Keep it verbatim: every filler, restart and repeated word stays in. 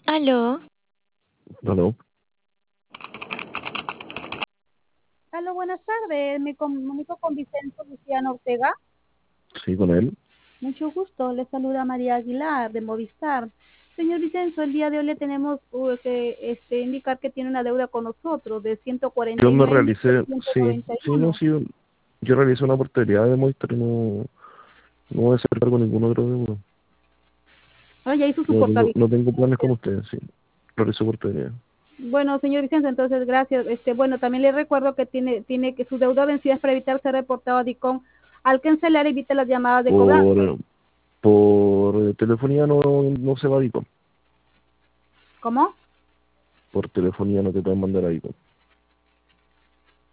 Aló, Aló, Aló, buenas tardes. Me comunico con Vicenzo Luciano Ortega. sí, con él. Mucho gusto. Le saluda María Aguilar de Movistar. Señor Vicenzo, el día de hoy le tenemos uh, que este, indicar que tiene una deuda con nosotros de ciento cuarenta Yo y me nueve mil realicé, trescientos sí, noventa y sí, no, uno. sí, yo, yo realicé una portería de Movistar y no, no voy a hacer cargo ningún otro deuda. Ah, ya hizo su No tengo, portabilidad. no tengo planes como ustedes, sí. Realicé portería. Bueno, señor Vicenzo, entonces gracias. Este, bueno, también le recuerdo que tiene, tiene que su deuda vencida es para evitar ser reportado a DICOM. Al cancelar, evita las llamadas de cobranza. Por, por telefonía no, no se va a ICO. ¿Cómo? Por telefonía no te pueden mandar a ICO.